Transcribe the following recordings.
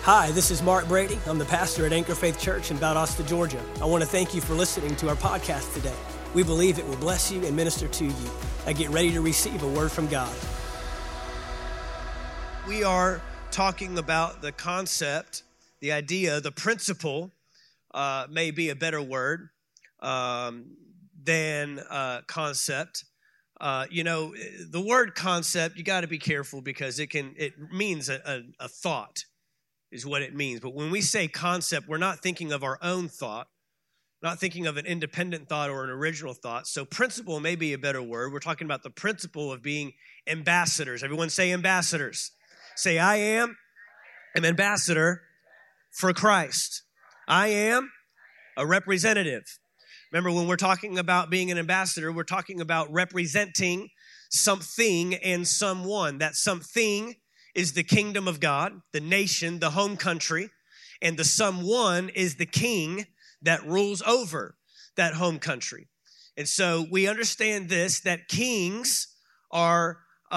Hi, this is Mark Brady. I'm the pastor at Anchor Faith Church in Valdosta, Georgia. I want to thank you for listening to our podcast today. We believe it will bless you and minister to you. Now get ready to receive a word from God. We are talking about the concept, the idea, the principle, may be a better word than concept. The word concept, you got to be careful because it means a thought is what it means. But when we say concept, we're not thinking of our own thought, not thinking of an independent thought or an original thought. So principle may be a better word. We're talking about the principle of being ambassadors. Everyone say ambassadors. Say, I am an ambassador for Christ. I am a representative. Remember, when we're talking about being an ambassador, we're talking about representing something and someone. That something is the kingdom of God, the nation, the home country, and the someone is the king that rules over that home country. And so we understand this, that kings are,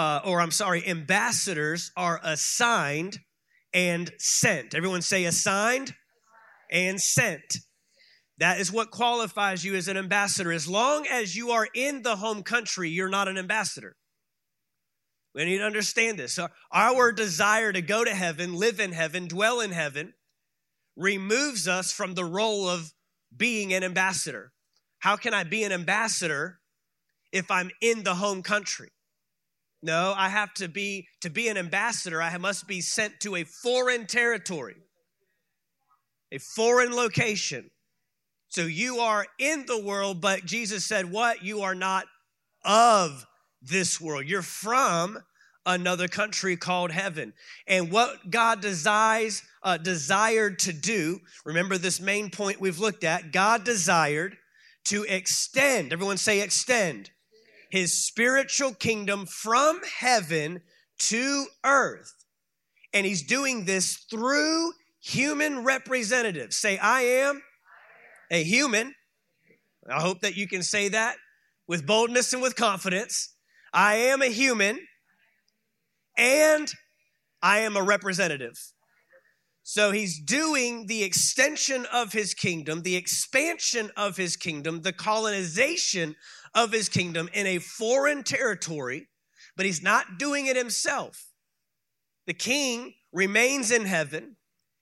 ambassadors are assigned and sent. Everyone say assigned and sent. That is what qualifies you as an ambassador. As long as you are in the home country, you're not an ambassador. We need to understand this. Our desire to go to heaven, live in heaven, dwell in heaven, removes us from the role of being an ambassador. How can I be an ambassador if I'm in the home country? No, I have to be an ambassador, I must be sent to a foreign territory, a foreign location. So you are in the world, but Jesus said what? You are not of this world. You're from another country called heaven. And what God desired to do, remember this main point we've looked at, God desired to extend, everyone say extend, his spiritual kingdom from heaven to earth. And he's doing this through human representatives. Say, I am a human. I hope that you can say that with boldness and with confidence. I am a human, and I am a representative. So he's doing the extension of his kingdom, the expansion of his kingdom, the colonization of his kingdom in a foreign territory, but he's not doing it himself. The king remains in heaven,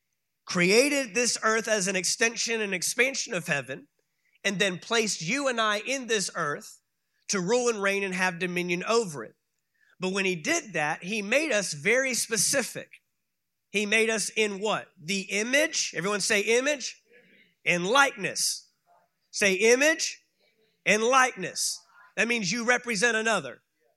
created this earth as an extension and expansion of heaven, and then placed you and I in this earth to rule and reign and have dominion over it. But when he did that, he made us very specific. He made us in what? The image. Everyone say image and likeness. Say image and likeness. That means you represent another.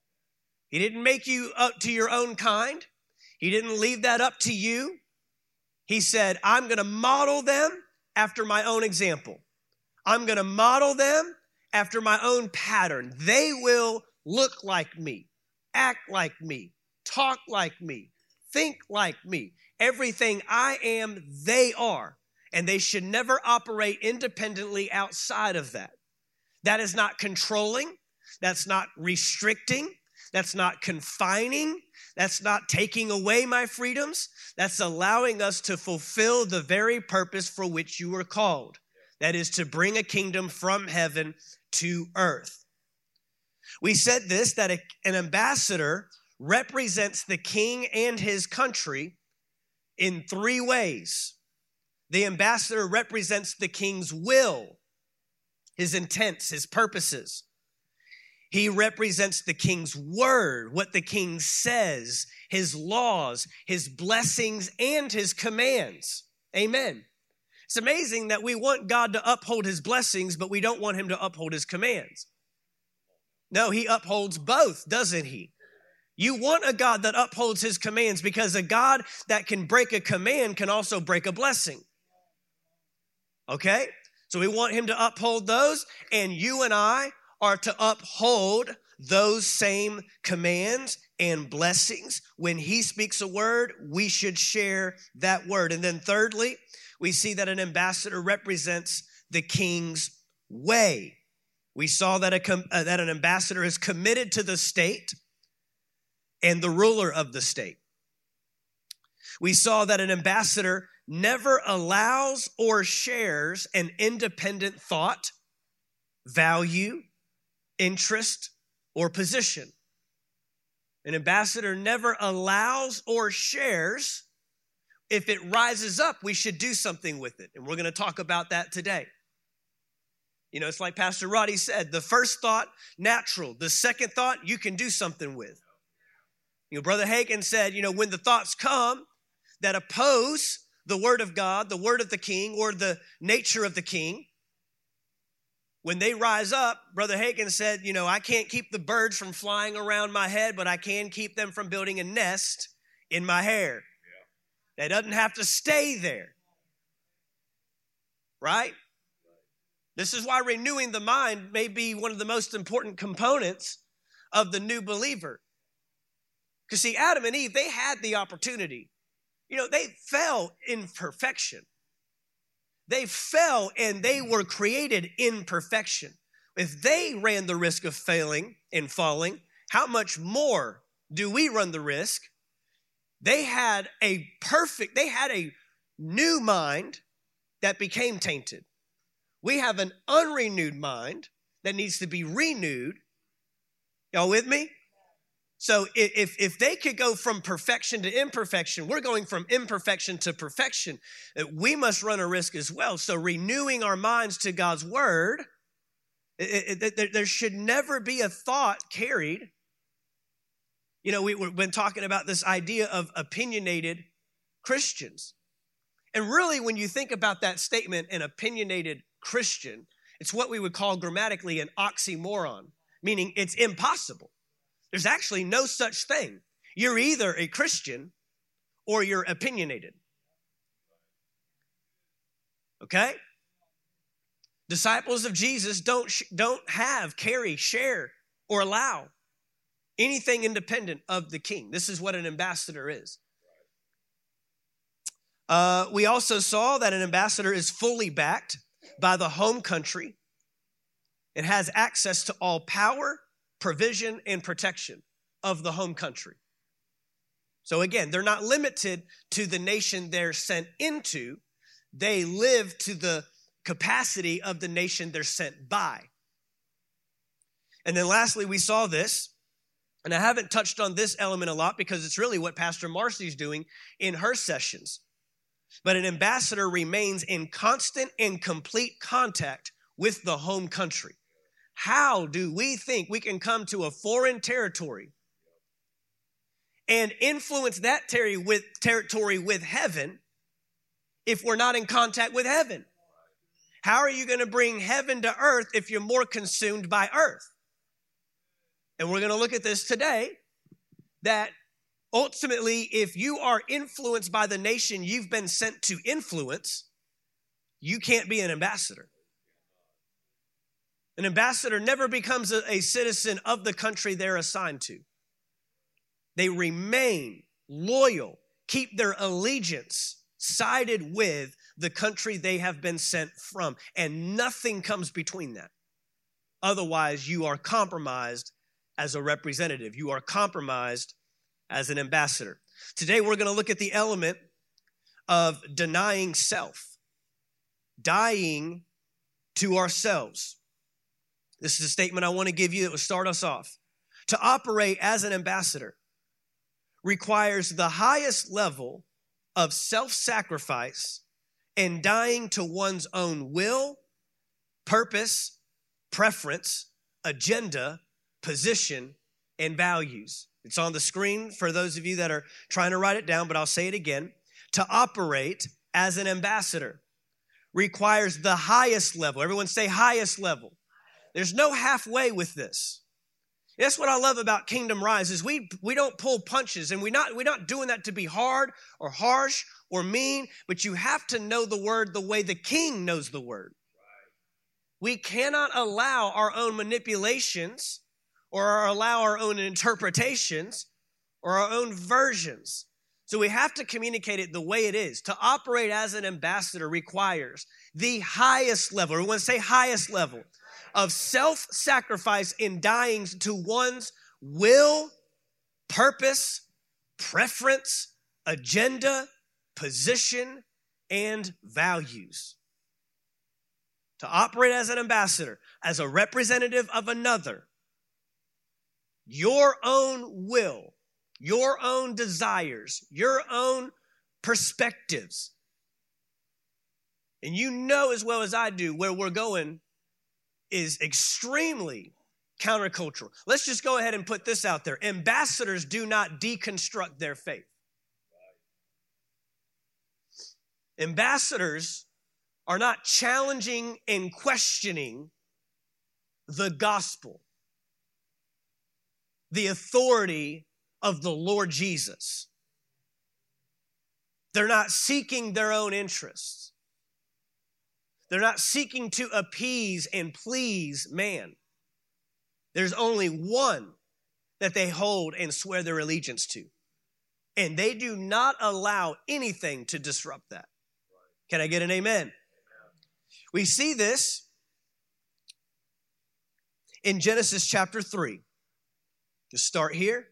He didn't make you up to your own kind. He didn't leave that up to you. He said, I'm going to model them after my own example. I'm going to model them after my own pattern. They will look like me, act like me, talk like me, think like me. Everything I am, they are. And they should never operate independently outside of that. That is not controlling. That's not restricting. That's not confining. That's not taking away my freedoms. That's allowing us to fulfill the very purpose for which you were called. That is to bring a kingdom from heaven to earth. We said this, that an ambassador represents the king and his country in three ways. The ambassador represents the king's will, his intents, his purposes. He represents the king's word, what the king says, his laws, his blessings, and his commands. Amen. It's amazing that we want God to uphold his blessings, but we don't want him to uphold his commands. No, he upholds both, doesn't he? You want a God that upholds his commands because a God that can break a command can also break a blessing. Okay? So we want him to uphold those, and you and I are to uphold those same commands and blessings. When he speaks a word, we should share that word. And then thirdly, we see that an ambassador represents the king's way. We saw that an ambassador is committed to the state and the ruler of the state. We saw that an ambassador never allows or shares an independent thought, value, interest, or position. An ambassador never allows or shares. If it rises up, we should do something with it. And we're going to talk about that today. You know, it's like Pastor Roddy said, the first thought, natural. The second thought, you can do something with. You know, Brother Hagin said, you know, when the thoughts come that oppose the word of God, the word of the king, or the nature of the king, when they rise up, Brother Hagin said, you know, I can't keep the birds from flying around my head, but I can keep them from building a nest in my hair. That doesn't have to stay there. Right? This is why renewing the mind may be one of the most important components of the new believer. Because see, Adam and Eve, they had the opportunity. You know, they fell in perfection. They fell and they were created in perfection. If they ran the risk of failing and falling, how much more do we run the risk? They had a new mind that became tainted. We have an unrenewed mind that needs to be renewed. Y'all with me? So if they could go from perfection to imperfection, we're going from imperfection to perfection. We must run a risk as well. So renewing our minds to God's word, there should never be a thought carried. You know, we've been talking about this idea of opinionated Christians. And really, when you think about that statement, an opinionated Christian, it's what we would call grammatically an oxymoron, meaning it's impossible. There's actually no such thing. You're either a Christian or you're opinionated. Okay? Disciples of Jesus don't carry, share, or allow anything independent of the king. This is what an ambassador is. We also saw that an ambassador is fully backed by the home country. It has access to all power, provision, and protection of the home country. So again, they're not limited to the nation they're sent into. They live to the capacity of the nation they're sent by. And then lastly, we saw this, and I haven't touched on this element a lot because it's really what Pastor Marcy's doing in her sessions. But an ambassador remains in constant and complete contact with the home country. How do we think we can come to a foreign territory and influence that territory with heaven if we're not in contact with heaven? How are you going to bring heaven to earth if you're more consumed by earth? And we're going to look at this today, that ultimately, if you are influenced by the nation you've been sent to influence, you can't be an ambassador. An ambassador never becomes a citizen of the country they're assigned to. They remain loyal, keep their allegiance sided with the country they have been sent from, and nothing comes between that. Otherwise, you are compromised as a representative. You are compromised as an ambassador. Today, we're going to look at the element of denying self, dying to ourselves. This is a statement I want to give you that will start us off. To operate as an ambassador requires the highest level of self-sacrifice and dying to one's own will, purpose, preference, agenda, position, and values. It's on the screen for those of you that are trying to write it down, but I'll say it again. To operate as an ambassador requires the highest level. Everyone say highest level. There's no halfway with this. That's what I love about Kingdom Rise is we don't pull punches, and we're not doing that to be hard or harsh or mean, but you have to know the word the way the king knows the word. We cannot allow our own manipulations or allow our own interpretations or our own versions. So we have to communicate it the way it is. To operate as an ambassador requires the highest level, everyone say highest level, of self-sacrifice in dying to one's will, purpose, preference, agenda, position, and values. To operate as an ambassador, as a representative of another, your own will, your own desires, your own perspectives. And you know as well as I do where we're going is extremely countercultural. Let's just go ahead and put this out there. Ambassadors do not deconstruct their faith. Ambassadors are not challenging and questioning the gospel, the authority of the Lord Jesus. They're not seeking their own interests. They're not seeking to appease and please man. There's only one that they hold and swear their allegiance to. And they do not allow anything to disrupt that. Can I get an amen? We see this in Genesis chapter 3. Just start here.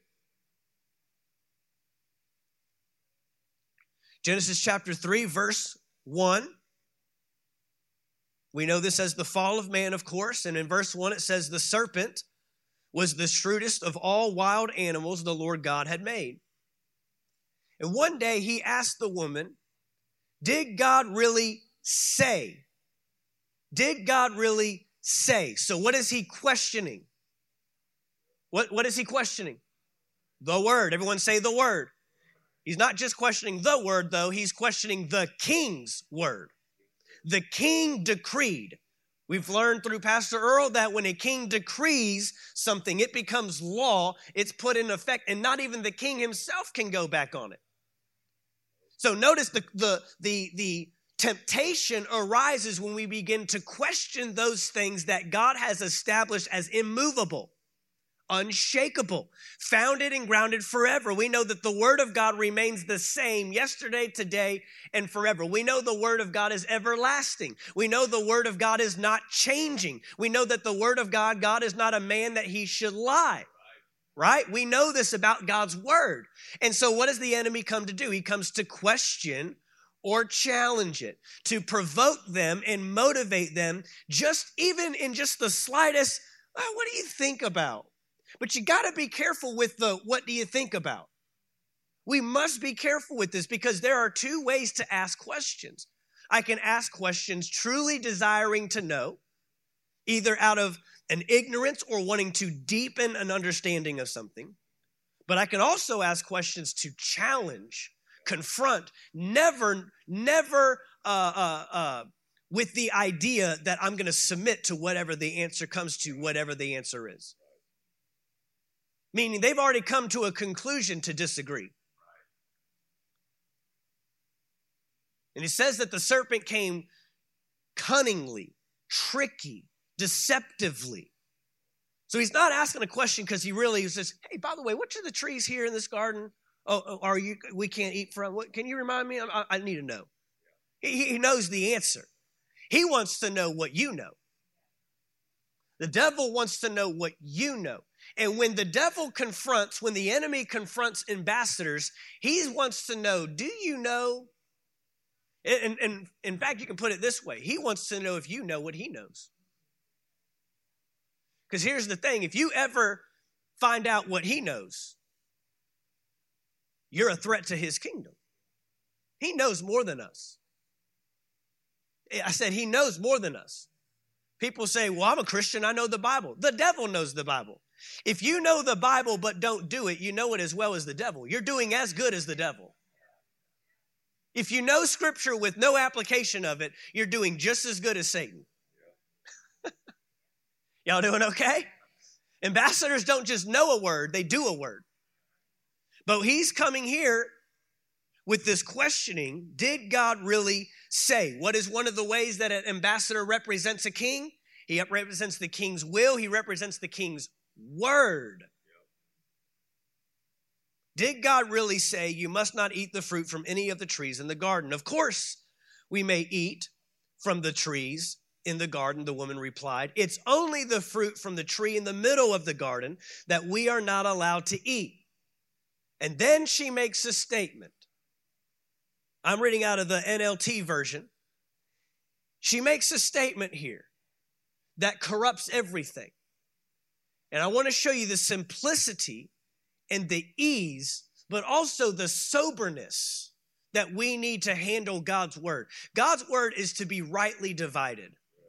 Genesis chapter 3, verse 1. We know this as the fall of man, of course. And in verse 1, it says, the serpent was the shrewdest of all wild animals the Lord God had made. And one day he asked the woman, did God really say? Did God really say? So what is he questioning? What is he questioning? The word. Everyone say the word. He's not just questioning the word, though. He's questioning the king's word. The king decreed. We've learned through Pastor Earl that when a king decrees something, it becomes law. It's put in effect, and not even the king himself can go back on it. So notice the temptation arises when we begin to question those things that God has established as immovable, unshakable, founded and grounded forever. We know that the word of God remains the same yesterday, today, and forever. We know the word of God is everlasting. We know the word of God is not changing. We know that the word of God is not a man that he should lie. Right? We know this about God's word. And so what does the enemy come to do? He comes to question or challenge it, to provoke them and motivate them, just even in just the slightest, what do you think about? But you got to be careful with the what do you think about? We must be careful with this because there are two ways to ask questions. I can ask questions truly desiring to know, either out of an ignorance or wanting to deepen an understanding of something. But I can also ask questions to challenge, confront, never with the idea that I'm going to submit to whatever the answer comes to, whatever the answer is. Meaning they've already come to a conclusion to disagree. And it says that the serpent came cunningly, tricky, deceptively. So he's not asking a question because he really says, hey, by the way, which are the trees here in this garden? We can't eat from? What, can you remind me? I need to know. He knows the answer. He wants to know what you know. The devil wants to know what you know. And when the devil confronts, when the enemy confronts ambassadors, he wants to know, do you know? And in fact, you can put it this way. He wants to know if you know what he knows. Because here's the thing. If you ever find out what he knows, you're a threat to his kingdom. He knows more than us. I said he knows more than us. People say, well, I'm a Christian. I know the Bible. The devil knows the Bible. If you know the Bible but don't do it, you know it as well as the devil. You're doing as good as the devil. If you know Scripture with no application of it, you're doing just as good as Satan. Y'all doing okay? Ambassadors don't just know a word, they do a word. But he's coming here with this questioning, did God really say? What is one of the ways that an ambassador represents a king? He represents the king's will. He represents the king's word. Did God really say you must not eat the fruit from any of the trees in the garden? Of course, we may eat from the trees in the garden, the woman replied. It's only the fruit from the tree in the middle of the garden that we are not allowed to eat. And then she makes a statement. I'm reading out of the NLT version. She makes a statement here that corrupts everything. And I want to show you the simplicity and the ease, but also the soberness that we need to handle God's word. God's word is to be rightly divided.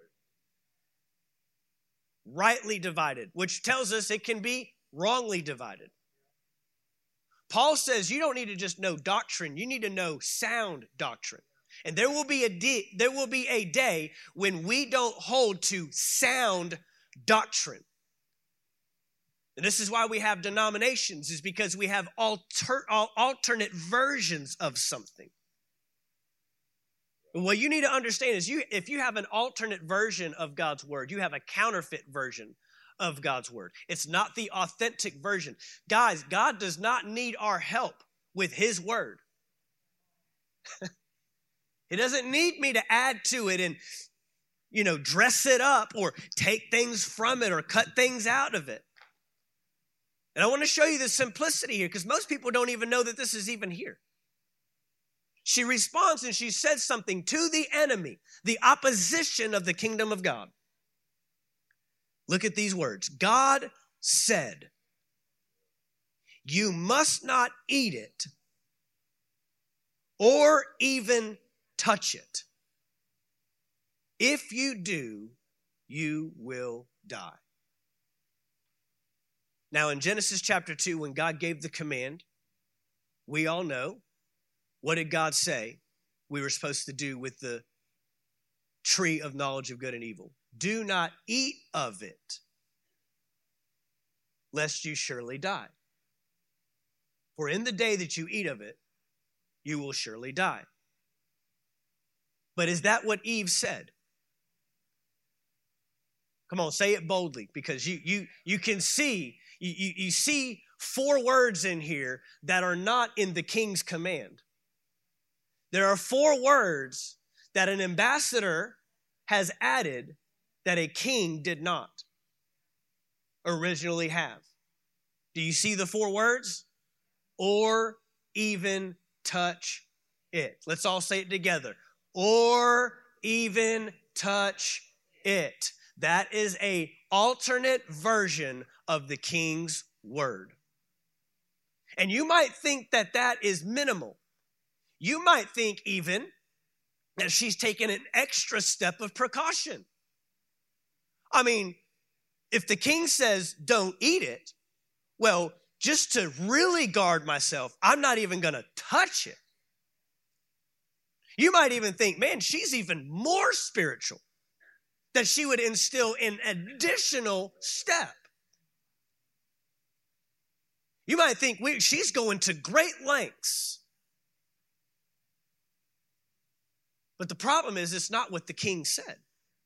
Rightly divided, which tells us it can be wrongly divided. Paul says you don't need to just know doctrine, you need to know sound doctrine. And there will be a day when we don't hold to sound doctrine. And this is why we have denominations, is because we have alternate versions of something. What you need to understand is if you have an alternate version of God's word, you have a counterfeit version of God's word. It's not the authentic version. Guys, God does not need our help with his word. He doesn't need me to add to it and, dress it up or take things from it or cut things out of it. And I want to show you the simplicity here because most people don't even know that this is even here. She responds and she says something to the enemy, the opposition of the kingdom of God. Look at these words. God said, you must not eat it or even touch it. If you do, you will die. Now in Genesis chapter 2, when God gave the command, we all know, what did God say we were supposed to do with the tree of knowledge of good and evil? Do not eat of it, lest you surely die. For in the day that you eat of it, you will surely die. But is that what Eve said? Come on, say it boldly, because you can see, you see 4 words in here that are not in the king's command. There are 4 words that an ambassador has added that a king did not originally have. Do you see the 4 words? Or even touch it. Let's all say it together. Or even touch it. That is an alternate version of the king's word. And you might think that that is minimal. You might think even that she's taken an extra step of precaution. I mean, if the king says, don't eat it, well, just to really guard myself, I'm not even going to touch it. You might even think, man, she's even more spiritual, that she would instill an additional step. You might think she's going to great lengths. But the problem is, it's not what the king said.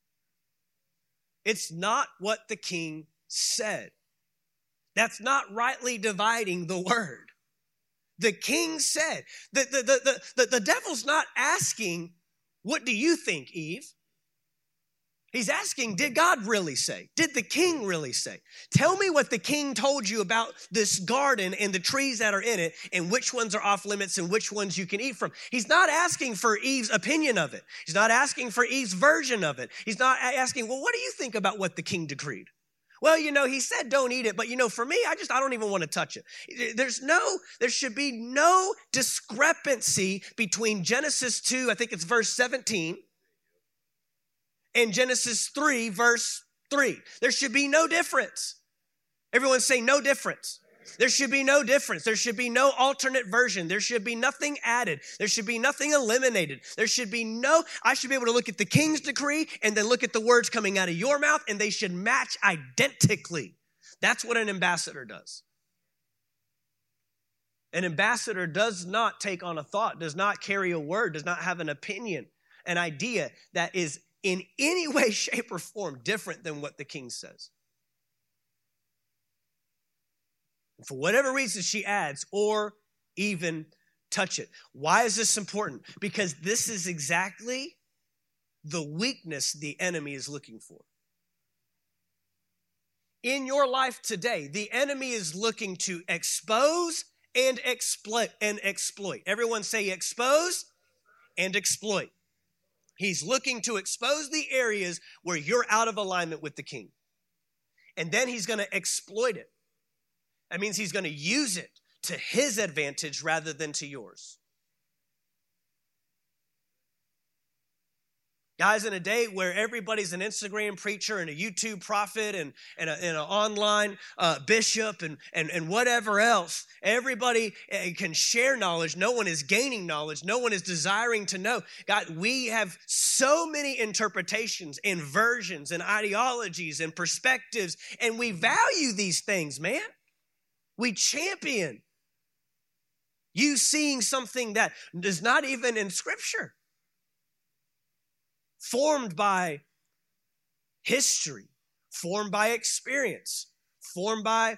It's not what the king said. That's not rightly dividing the word. The king said, the devil's not asking, what do you think, Eve? He's asking, did God really say? Did the king really say? Tell me what the king told you about this garden and the trees that are in it and which ones are off limits and which ones you can eat from. He's not asking for Eve's opinion of it. He's not asking for Eve's version of it. He's not asking, well, what do you think about what the king decreed? Well, he said don't eat it, but for me, I don't even want to touch it. There should be no discrepancy between Genesis 2, I think it's verse 17, and Genesis 3, verse 3. There should be no difference. Everyone say no difference. There should be no difference. There should be no alternate version. There should be nothing added. There should be nothing eliminated. I should be able to look at the king's decree and then look at the words coming out of your mouth, and they should match identically. That's what an ambassador does. An ambassador does not take on a thought, does not carry a word, does not have an opinion, an idea that is in any way, shape, or form different than what the king says. And for whatever reason, she adds, or even touch it. Why is this important? Because this is exactly the weakness the enemy is looking for. In your life today, the enemy is looking to expose and exploit. Everyone say expose and exploit. He's looking to expose the areas where you're out of alignment with the king. And then he's going to exploit it. That means he's going to use it to his advantage rather than to yours. Guys, in a day where everybody's an Instagram preacher and a YouTube prophet and an online bishop and whatever else, everybody can share knowledge. No one is gaining knowledge. No one is desiring to know. God, we have so many interpretations and versions and ideologies and perspectives, and we value these things, man. We champion you seeing something that is not even in Scripture. Formed by history, formed by experience, formed by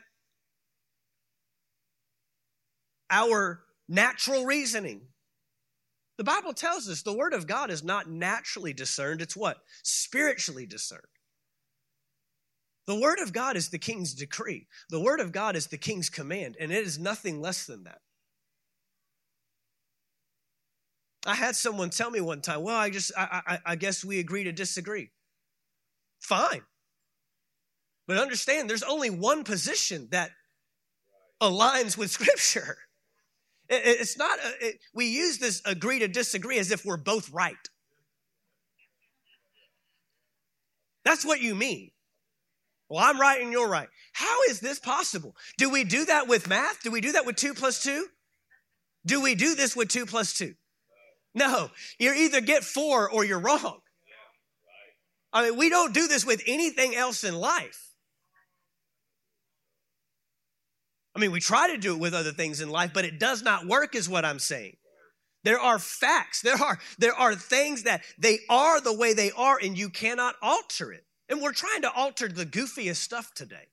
our natural reasoning. The Bible tells us the Word of God is not naturally discerned. It's what? Spiritually discerned. The Word of God is the King's decree. The Word of God is the King's command, and it is nothing less than that. I had someone tell me one time, well, I guess we agree to disagree. Fine. But understand, there's only one position that aligns with Scripture. It's not, we use this agree to disagree as if we're both right. That's what you mean. Well, I'm right and you're right. How is this possible? Do we do that with math? Do we do that with 2 + 2? Do we do this with 2 + 2? No, you either get 4 or you're wrong. I mean, we don't do this with anything else in life. I mean, we try to do it with other things in life, but it does not work is what I'm saying. There are facts. There are things that they are the way they are, and you cannot alter it. And we're trying to alter the goofiest stuff today.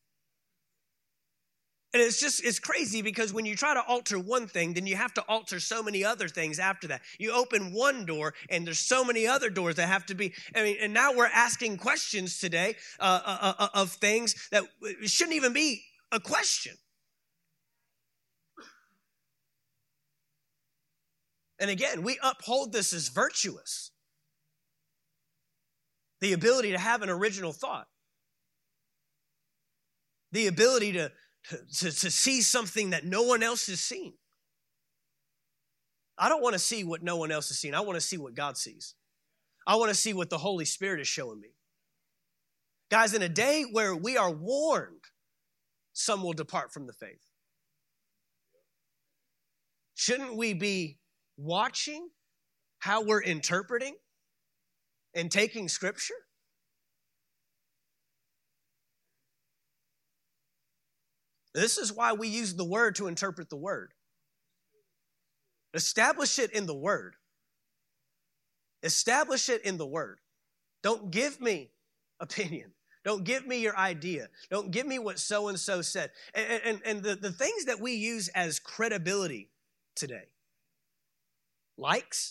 And it's crazy because when you try to alter one thing, then you have to alter so many other things after that. You open one door and there's so many other doors that have to be, and now we're asking questions today of things that shouldn't even be a question. And again, we uphold this as virtuous. The ability to have an original thought. The ability to see something that no one else has seen. I don't want to see what no one else has seen. I want to see what God sees. I want to see what the Holy Spirit is showing me. Guys, in a day where we are warned, some will depart from the faith. Shouldn't we be watching how we're interpreting and taking Scripture? This is why we use the Word to interpret the Word. Establish it in the Word. Establish it in the Word. Don't give me opinion. Don't give me your idea. Don't give me what so-and-so said. And the things that we use as credibility today. Likes,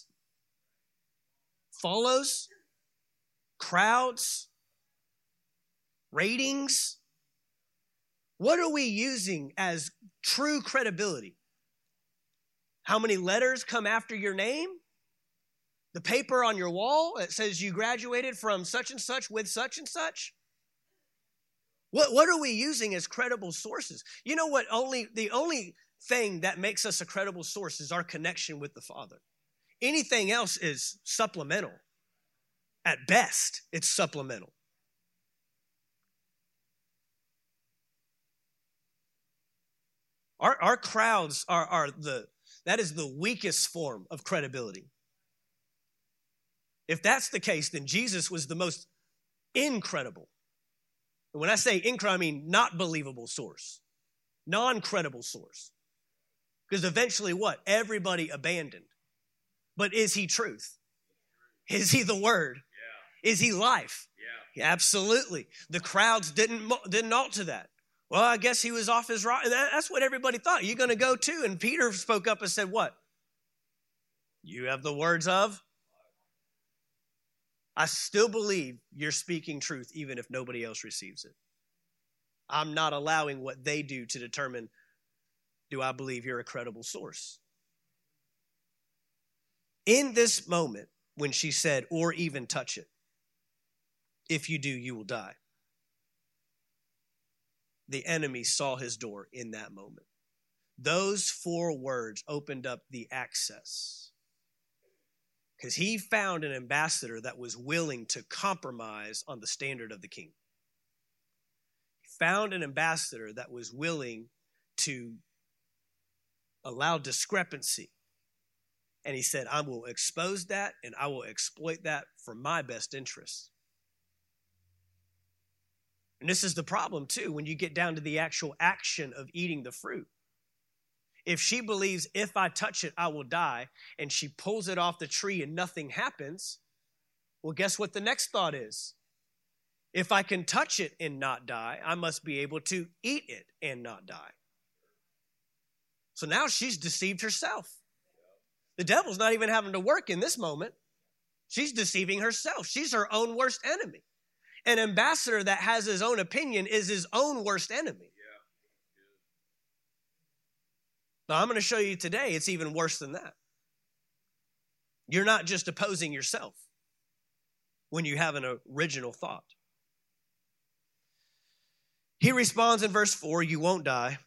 follows, crowds, ratings. What are we using as true credibility? How many letters come after your name? The paper on your wall that says you graduated from such and such with such and such? What are we using as credible sources? You know what? The only thing that makes us a credible source is our connection with the Father. Anything else is supplemental. At best, it's supplemental. Our crowds that is the weakest form of credibility. If that's the case, then Jesus was the most incredible. And when I say incredible, I mean not believable source, non-credible source. Because eventually what? Everybody abandoned. But is he truth? Is he the Word? Yeah. Is he life? Yeah. Absolutely. The crowds didn't alter that. Well, I guess he was off his rock. That's what everybody thought. You're going to go too. And Peter spoke up and said, what? You have the words of? I still believe you're speaking truth even if nobody else receives it. I'm not allowing what they do to determine, do I believe you're a credible source? In this moment, when she said, or even touch it, if you do, you will die. The enemy saw his door in that moment. Those 4 words opened up the access. Because he found an ambassador that was willing to compromise on the standard of the king. He found an ambassador that was willing to allow discrepancy. And he said, I will expose that and I will exploit that for my best interests. And this is the problem too, when you get down to the actual action of eating the fruit. If she believes if I touch it, I will die, and she pulls it off the tree and nothing happens, well, guess what the next thought is? If I can touch it and not die, I must be able to eat it and not die. So now she's deceived herself. The devil's not even having to work in this moment. She's deceiving herself. She's her own worst enemy. An ambassador that has his own opinion is his own worst enemy. Now, I'm going to show you today it's even worse than that. You're not just opposing yourself when you have an original thought. He responds in verse 4, you won't die.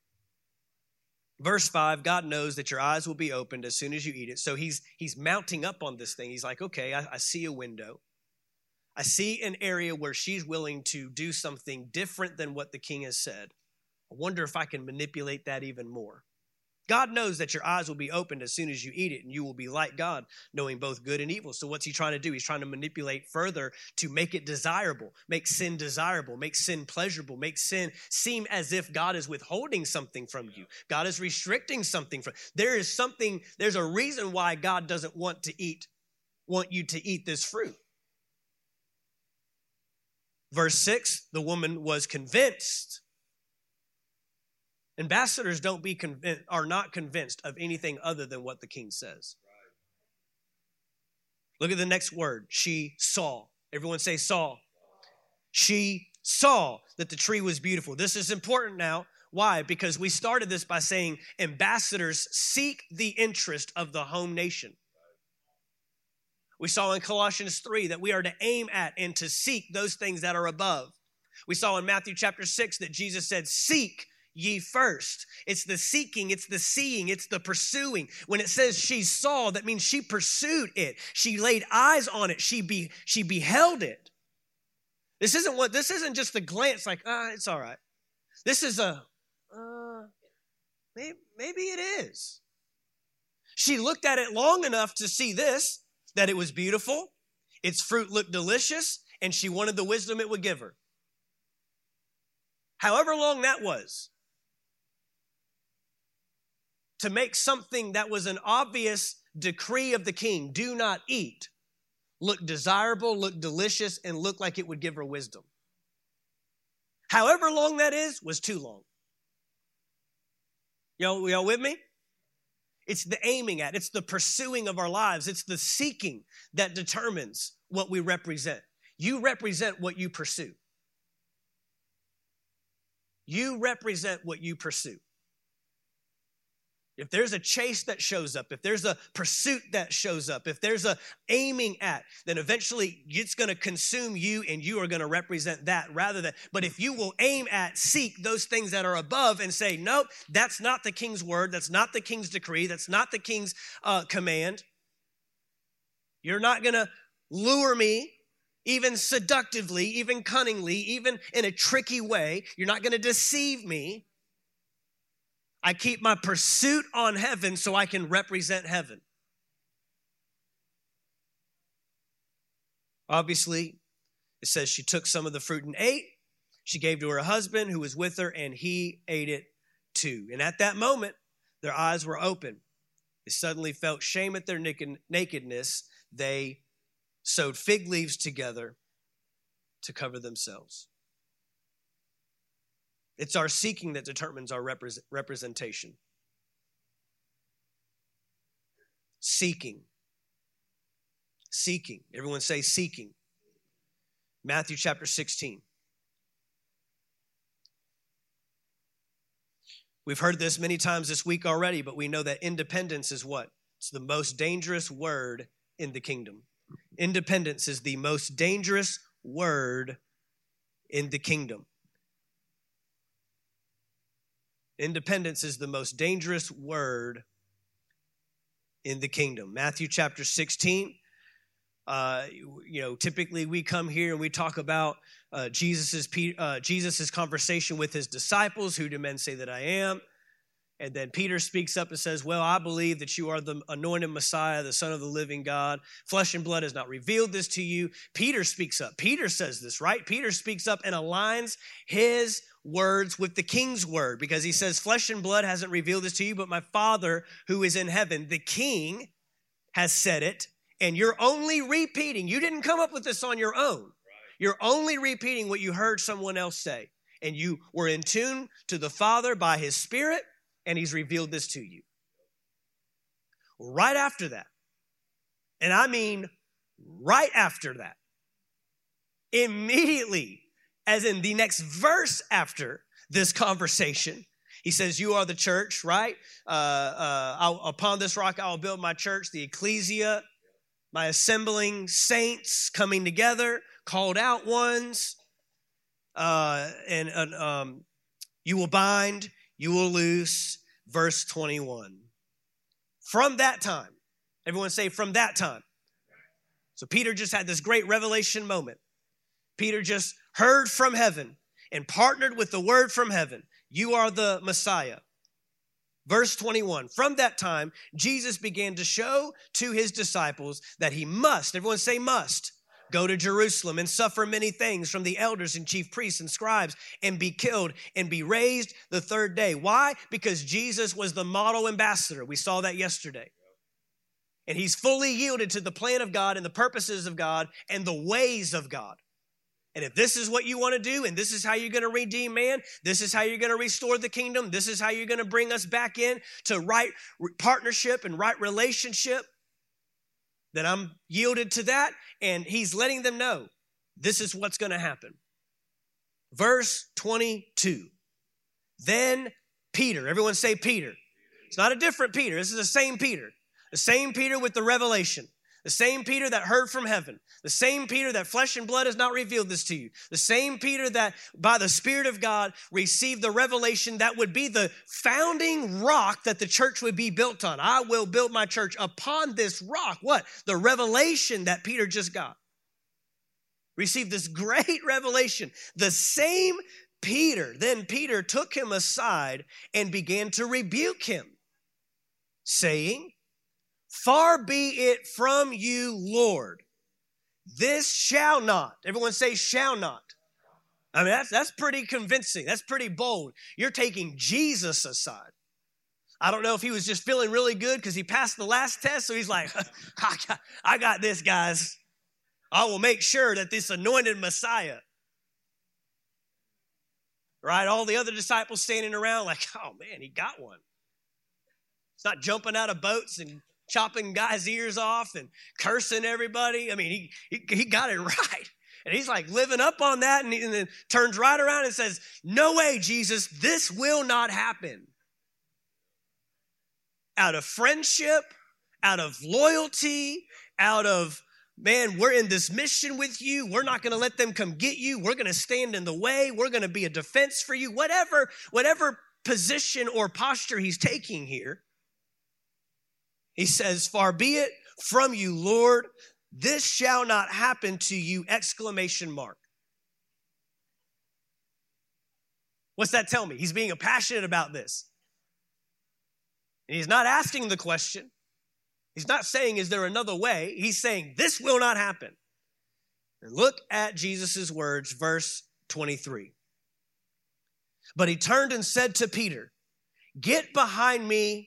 Verse 5, God knows that your eyes will be opened as soon as you eat it. So he's mounting up on this thing. He's like, okay, I see a window. I see an area where she's willing to do something different than what the king has said. I wonder if I can manipulate that even more. God knows that your eyes will be opened as soon as you eat it, and you will be like God, knowing both good and evil. So what's he trying to do? He's trying to manipulate further to make it desirable, make sin desirable, make sin pleasurable, make sin seem as if God is withholding something from you. God is restricting something from you. There's a reason why God doesn't want you to eat this fruit. Verse 6, the woman was convinced. Ambassadors are not convinced of anything other than what the king says. Look at the next word. She saw. Everyone say saw. She saw that the tree was beautiful. This is important now. Why? Because we started this by saying ambassadors seek the interest of the home nation. We saw in Colossians 3 that we are to aim at and to seek those things that are above. We saw in Matthew chapter 6 that Jesus said, seek ye first. It's the seeking, it's the seeing, it's the pursuing. When it says she saw, that means she pursued it. She laid eyes on it. She beheld it. This isn't just a glance like, it's all right. This is maybe it is. She looked at it long enough to see this, that it was beautiful, its fruit looked delicious, and she wanted the wisdom it would give her. However long that was, to make something that was an obvious decree of the king, do not eat, look desirable, look delicious, and look like it would give her wisdom. However long that is, was too long. Y'all with me? It's the aiming at, it's the pursuing of our lives. It's the seeking that determines what we represent. You represent what you pursue. You represent what you pursue. If there's a chase that shows up, if there's a pursuit that shows up, if there's a aiming at, then eventually it's going to consume you and you are going to represent that but if you will aim at, seek those things that are above and say, nope, that's not the king's word, that's not the king's decree, that's not the king's command. You're not going to lure me, even seductively, even cunningly, even in a tricky way. You're not going to deceive me. I keep my pursuit on heaven so I can represent heaven. Obviously, it says she took some of the fruit and ate. She gave to her husband who was with her, and he ate it too. And at that moment, their eyes were open. They suddenly felt shame at their nakedness. They sewed fig leaves together to cover themselves. It's our seeking that determines our representation. Seeking. Seeking. Everyone say seeking. Matthew chapter 16. We've heard this many times this week already, but we know that independence is what? It's the most dangerous word in the kingdom. Independence is the most dangerous word in the kingdom. Independence is the most dangerous word in the kingdom. Matthew chapter 16. Typically we come here and we talk about Jesus's conversation with his disciples. Who do men say that I am? And then Peter speaks up and says, well, I believe that you are the anointed Messiah, the Son of the living God. Flesh and blood has not revealed this to you. Peter speaks up. Peter says this, right? Peter speaks up and aligns his words with the king's word, because he says, flesh and blood hasn't revealed this to you, but my Father who is in heaven, the king, has said it, and you're only repeating. You didn't come up with this on your own. You're only repeating what you heard someone else say, and you were in tune to the Father by his Spirit, and he's revealed this to you. Right after that, and I mean right after that, immediately, as in the next verse after this conversation, he says, you are the church, right? Upon this rock I will build my church, the ecclesia, my assembling saints coming together, called out ones, you will bind, you will loose. Verse 21. From that time, everyone say, from that time. So Peter just had this great revelation moment. Peter just heard from heaven and partnered with the word from heaven. You are the Messiah. Verse 21, from that time, Jesus began to show to his disciples that he must, everyone say must, go to Jerusalem and suffer many things from the elders and chief priests and scribes and be killed and be raised the third day. Why? Because Jesus was the model ambassador. We saw that yesterday. And he's fully yielded to the plan of God and the purposes of God and the ways of God. And if this is what you want to do, and this is how you're going to redeem man, this is how you're going to restore the kingdom, this is how you're going to bring us back in to right partnership and right relationship, then I'm yielded to that, and he's letting them know this is what's going to happen. Verse 22. Then Peter, everyone say Peter. It's not a different Peter. This is the same Peter. The same Peter with the revelation. The same Peter that heard from heaven. The same Peter that flesh and blood has not revealed this to you. The same Peter that by the Spirit of God received the revelation that would be the founding rock that the church would be built on. I will build my church upon this rock. What? The revelation that Peter just got. Received this great revelation. The same Peter, then Peter took him aside and began to rebuke him, saying, far be it from you, Lord. This shall not. Everyone say shall not. I mean, that's pretty convincing. That's pretty bold. You're taking Jesus aside. I don't know if he was just feeling really good because he passed the last test. So he's like, I got this, guys. I will make sure that this anointed Messiah, right? All the other disciples standing around like, oh man, he got one. It's not jumping out of boats and chopping guys' ears off and cursing everybody. I mean, he got it right. And he's like living up on that, and then turns right around and says, no way, Jesus, this will not happen. Out of friendship, out of loyalty, out of, man, we're in this mission with you. We're not going to let them come get you. We're going to stand in the way. We're going to be a defense for you. Whatever position or posture he's taking here. He says, far be it from you, Lord, this shall not happen to you, exclamation mark. What's that tell me? He's being passionate about this. And he's not asking the question. He's not saying, is there another way? He's saying, this will not happen. And look at Jesus' words, verse 23. But he turned and said to Peter, get behind me,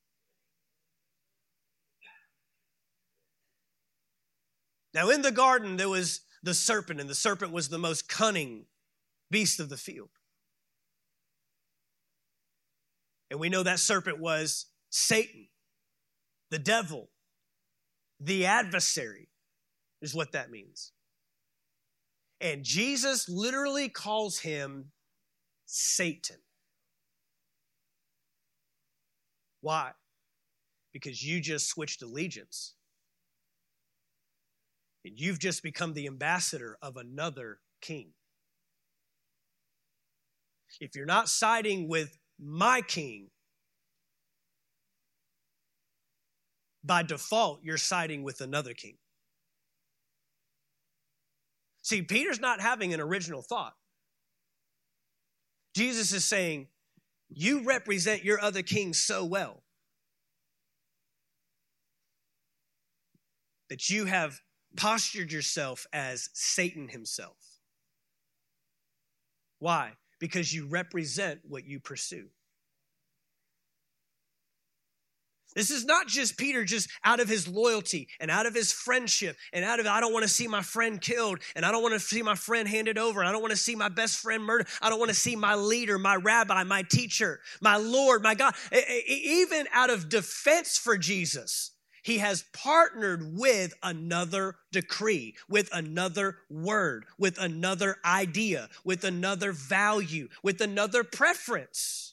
now, in the garden, there was the serpent, and the serpent was the most cunning beast of the field. And we know that serpent was Satan, the devil, the adversary, is what that means. And Jesus literally calls him Satan. Why? because you just switched allegiance. And you've just become the ambassador of another king. If you're not siding with my king, by default, you're siding with another king. See, Peter's not having an original thought. Jesus is saying, you represent your other king so well that you have postured yourself as Satan himself. Why? Because you represent what you pursue. This is not just Peter just out of his loyalty and out of his friendship and out of, I don't want to see my friend killed and I don't want to see my friend handed over and I don't want to see my best friend murdered. I don't want to see my leader, my rabbi, my teacher, my Lord, my God. Even out of defense for Jesus, he has partnered with another decree, with another word, with another idea, with another value, with another preference.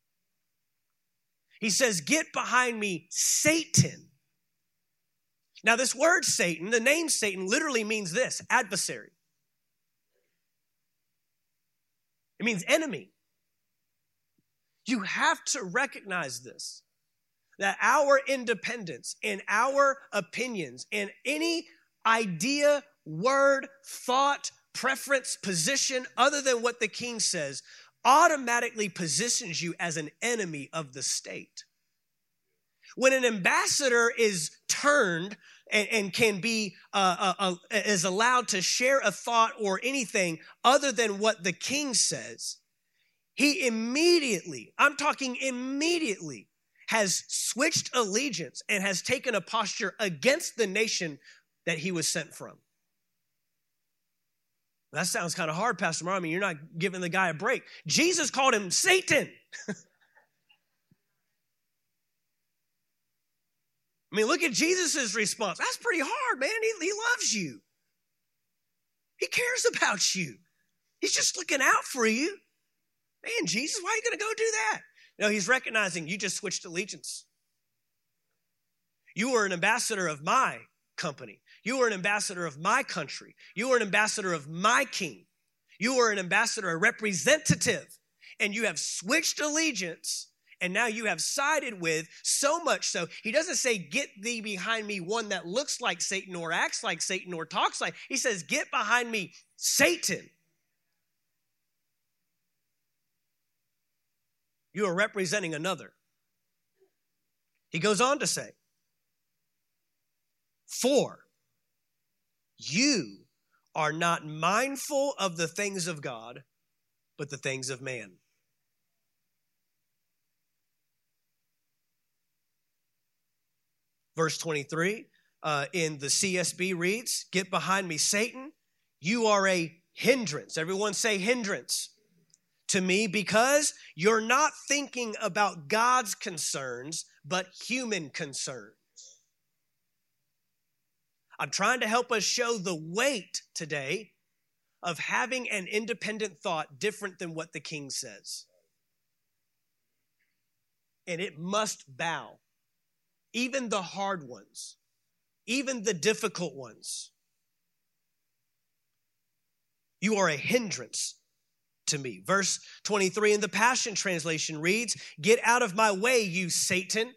He says, get behind me, Satan. Now, this word Satan, the name Satan, literally means this, adversary. It means enemy. You have to recognize this, that our independence and our opinions and any idea, word, thought, preference, position, other than what the king says, automatically positions you as an enemy of the state. When an ambassador is turned and can be is allowed to share a thought or anything other than what the king says, he immediately, I'm talking immediately, has switched allegiance and has taken a posture against the nation that he was sent from. That sounds kind of hard, Pastor Mar. I mean, you're not giving the guy a break. Jesus called him Satan. I mean, look at Jesus' response. That's pretty hard, man. He loves you. He cares about you. He's just looking out for you. Man, Jesus, why are you going to go do that? No, he's recognizing you just switched allegiance. You were an ambassador of my company. You are an ambassador of my country. You are an ambassador of my king. You are an ambassador, a representative, and you have switched allegiance, and now you have sided with, so much so, he doesn't say, get thee behind me, one that looks like Satan or acts like Satan or talks like, he says, get behind me, Satan. You are representing another. He goes on to say, for you are not mindful of the things of God, but the things of man. Verse 23 in the CSB reads, get behind me, Satan. You are a hindrance. Everyone say hindrance to me, because you're not thinking about God's concerns, but human concerns. I'm trying to help us show the weight today of having an independent thought different than what the king says. And it must bow. Even the hard ones, even the difficult ones. You are a hindrance to me. Verse 23 in the Passion Translation reads, get out of my way, you Satan.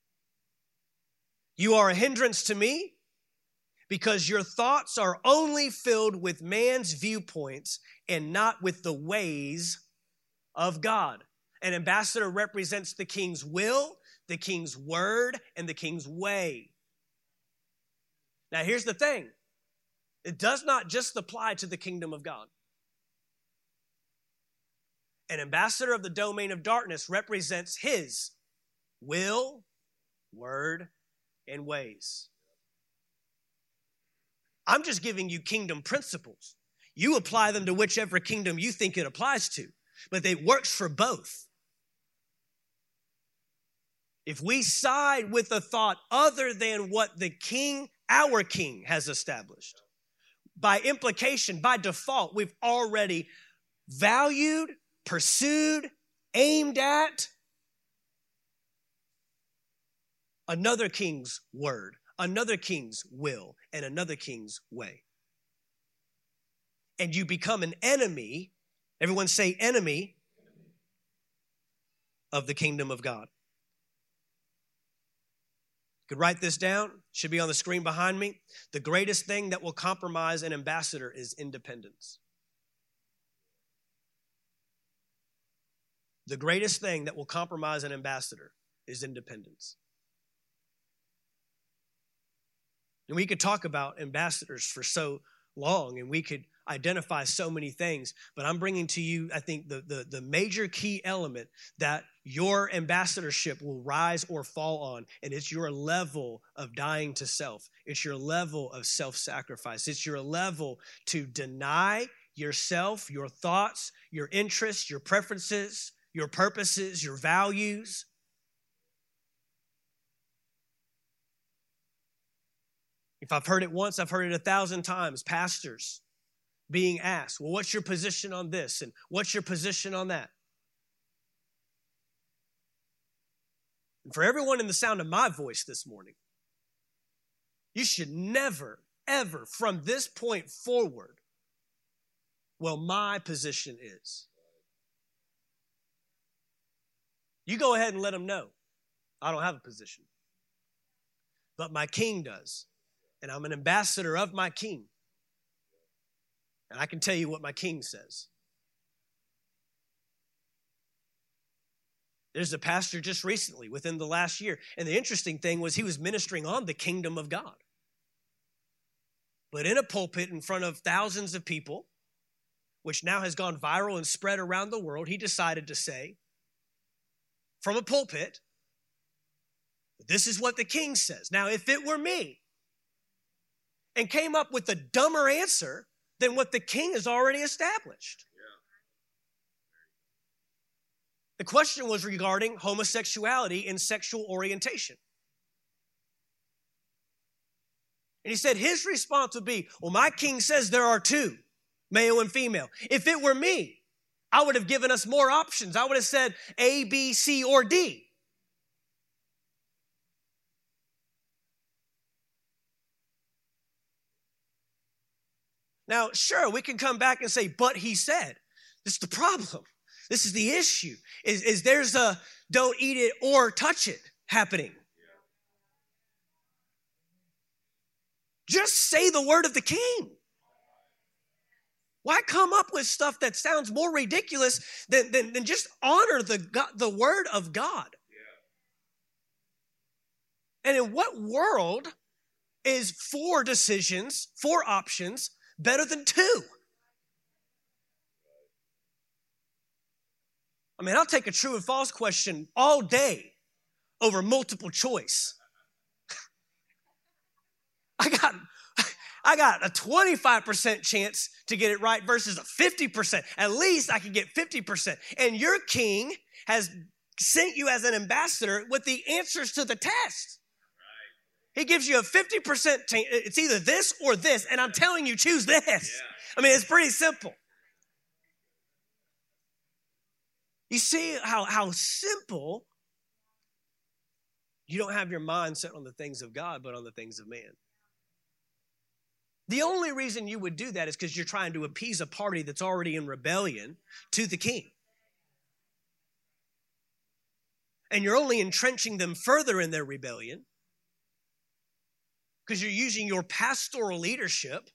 You are a hindrance to me, because your thoughts are only filled with man's viewpoints and not with the ways of God. An ambassador represents the king's will, the king's word, and the king's way. Now, here's the thing. It does not just apply to the kingdom of God. An ambassador of the domain of darkness represents his will, word, and ways. I'm just giving you kingdom principles. You apply them to whichever kingdom you think it applies to, but it works for both. If we side with a thought other than what the king, our king, has established, by implication, by default, we've already valued, pursued, aimed at another king's word, another king's will, and another king's way. And you become an enemy, everyone say enemy, of the kingdom of God. You could write this down, should be on the screen behind me. The greatest thing that will compromise an ambassador is independence. The greatest thing that will compromise an ambassador is independence. And we could talk about ambassadors for so long, and we could identify so many things, but I'm bringing to you, I think, the major key element that your ambassadorship will rise or fall on, and it's your level of dying to self. It's your level of self-sacrifice. It's your level to deny yourself, your thoughts, your interests, your preferences, your purposes, your values. If I've heard it once, I've heard it 1,000 times. Pastors being asked, well, what's your position on this? And what's your position on that? And for everyone in the sound of my voice this morning, you should never, ever, from this point forward, well, my position is. You go ahead and let them know, I don't have a position. But my king does. And I'm an ambassador of my king. And I can tell you what my king says. There's a pastor just recently, within the last year. And the interesting thing was he was ministering on the kingdom of God. But in a pulpit in front of thousands of people, which now has gone viral and spread around the world, he decided to say, from a pulpit, this is what the king says. Now, if it were me, and came up with a dumber answer than what the king has already established. The question was regarding homosexuality and sexual orientation. And he said his response would be, well, my king says there are two, male and female. If it were me, I would have given us more options. I would have said A, B, C, or D. Now, sure, we can come back and say, but he said. This is the problem. This is the issue, is there's a don't eat it or touch it happening. Just say the word of the king. Why come up with stuff that sounds more ridiculous than just honor the word of God? And in what world is 4 decisions, 4 options, better than 2? I mean, I'll take a true and false question all day over multiple choice. I got a 25% chance to get it right versus a 50%. At least I can get 50%. And your king has sent you as an ambassador with the answers to the test. He gives you a 50%, it's either this or this, and I'm telling you, choose this. Yeah. I mean, it's pretty simple. You see how simple you don't have your mind set on the things of God, but on the things of man. The only reason you would do that is because you're trying to appease a party that's already in rebellion to the king. And you're only entrenching them further in their rebellion because you're using your pastoral leadership.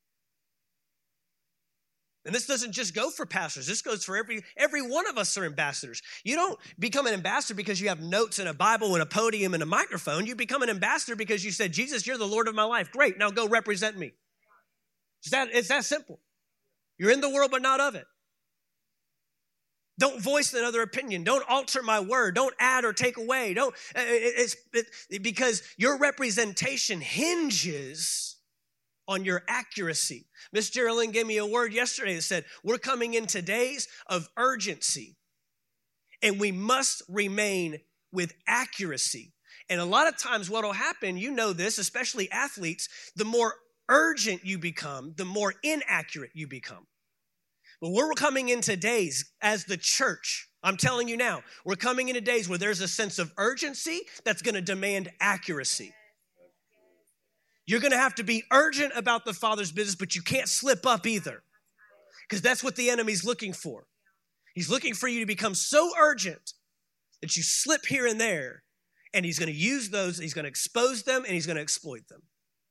And this doesn't just go for pastors. This goes for every one of us are ambassadors. You don't become an ambassador because you have notes and a Bible and a podium and a microphone. You become an ambassador because you said, Jesus, you're the Lord of my life. Great, now go represent me. It's that simple. You're in the world, but not of it. Don't voice another opinion. Don't alter my word. Don't add or take away. Because your representation hinges on your accuracy. Miss Geraldine gave me a word yesterday that said, we're coming into days of urgency, and we must remain with accuracy. And a lot of times what will happen, you know this, especially athletes, the more urgent you become, the more inaccurate you become. But we're coming into days as the church I'm telling you now, we're coming into days where there's a sense of urgency that's going to demand accuracy. You're going to have to be urgent about the Father's business, but you can't slip up either, because that's what the enemy's looking for. He's looking for you to become so urgent that you slip here and there, and he's going to use those, he's going to expose them, and he's going to exploit them.